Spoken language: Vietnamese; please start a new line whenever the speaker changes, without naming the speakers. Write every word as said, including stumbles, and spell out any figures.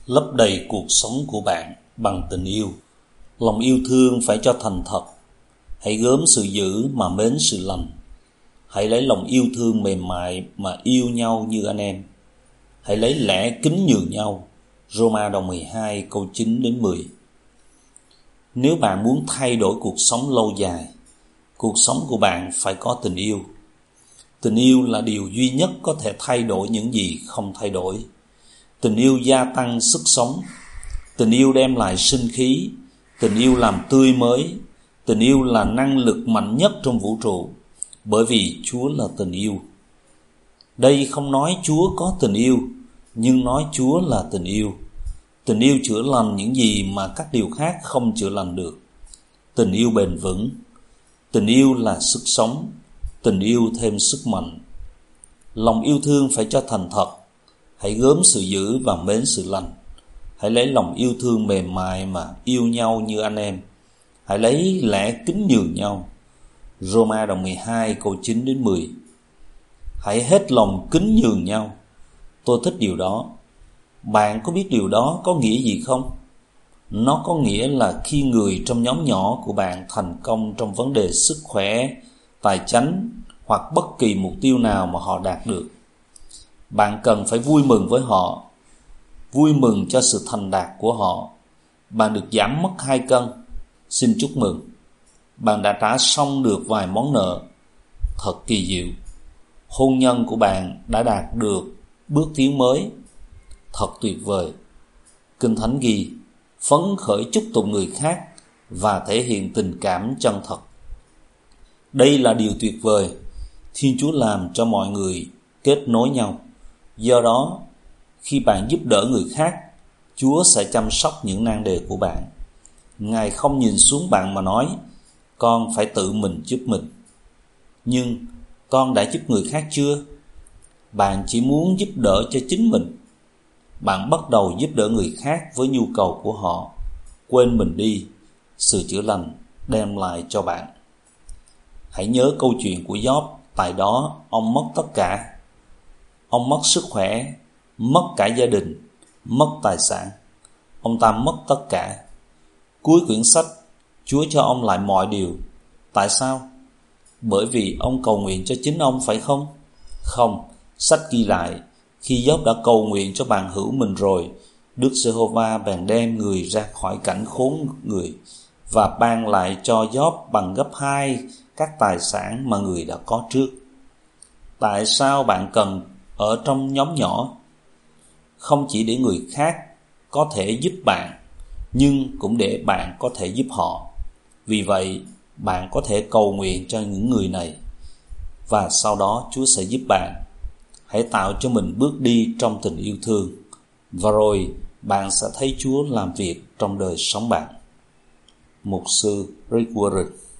Lấp đầy cuộc sống của bạn bằng tình yêu. Lòng yêu thương phải cho thành thật. Hãy gớm sự dữ mà mến sự lành. Hãy lấy lòng yêu thương mềm mại mà yêu nhau như anh em. Hãy lấy lẽ kính nhường nhau. Roma đoạn mười hai câu chín đến mười. Nếu bạn muốn thay đổi cuộc sống lâu dài, cuộc sống của bạn phải có tình yêu. Tình yêu là điều duy nhất có thể thay đổi những gì không thay đổi. Tình yêu gia tăng sức sống. Tình yêu đem lại sinh khí. Tình yêu làm tươi mới. Tình yêu là năng lực mạnh nhất trong vũ trụ, bởi vì Chúa là tình yêu. Đây không nói Chúa có tình yêu, nhưng nói Chúa là tình yêu. Tình yêu chữa lành những gì mà các điều khác không chữa lành được. Tình yêu bền vững. Tình yêu là sức sống. Tình yêu thêm sức mạnh. Lòng yêu thương phải cho thành thật. Hãy gớm sự dữ và mến sự lành. Hãy lấy lòng yêu thương mềm mại mà yêu nhau như anh em. Hãy lấy lẽ kính nhường nhau. Roma đoạn mười hai câu chín đến mười. Hãy hết lòng kính nhường nhau. Tôi thích điều đó. Bạn có biết điều đó có nghĩa gì không? Nó có nghĩa là khi người trong nhóm nhỏ của bạn thành công trong vấn đề sức khỏe, tài chánh hoặc bất kỳ mục tiêu nào mà họ đạt được, bạn cần phải vui mừng với họ, vui mừng cho sự thành đạt của họ. Bạn được giảm mất hai cân, xin chúc mừng. Bạn đã trả xong được vài món nợ, thật kỳ diệu. Hôn nhân của bạn đã đạt được bước tiến mới, thật tuyệt vời. Kinh Thánh ghi, phấn khởi chúc tụng người khác và thể hiện tình cảm chân thật. Đây là điều tuyệt vời. Thiên Chúa làm cho mọi người kết nối nhau. Do đó, khi bạn giúp đỡ người khác, Chúa sẽ chăm sóc những nan đề của bạn. Ngài không nhìn xuống bạn mà nói, con phải tự mình giúp mình. Nhưng con đã giúp người khác chưa? Bạn chỉ muốn giúp đỡ cho chính mình. Bạn bắt đầu giúp đỡ người khác với nhu cầu của họ. Quên mình đi, sự chữa lành đem lại cho bạn. Hãy nhớ câu chuyện của Gióp. Tại đó ông mất tất cả. Ông mất sức khỏe, mất cả gia đình, mất tài sản. Ông ta mất tất cả. Cuối quyển sách, Chúa cho ông lại mọi điều. Tại sao? Bởi vì ông cầu nguyện cho chính ông, phải không? Không, sách ghi lại, khi Gióp đã cầu nguyện cho bạn hữu mình rồi, Đức Giê-hô-va bèn đem người ra khỏi cảnh khốn người và ban lại cho Gióp bằng gấp hai các tài sản mà người đã có trước. Tại sao bạn cần ở trong nhóm nhỏ? Không chỉ để người khác có thể giúp bạn, nhưng cũng để bạn có thể giúp họ. Vì vậy, bạn có thể cầu nguyện cho những người này, và sau đó Chúa sẽ giúp bạn. Hãy tạo cho mình bước đi trong tình yêu thương, và rồi bạn sẽ thấy Chúa làm việc trong đời sống bạn. Mục sư Rick Warren.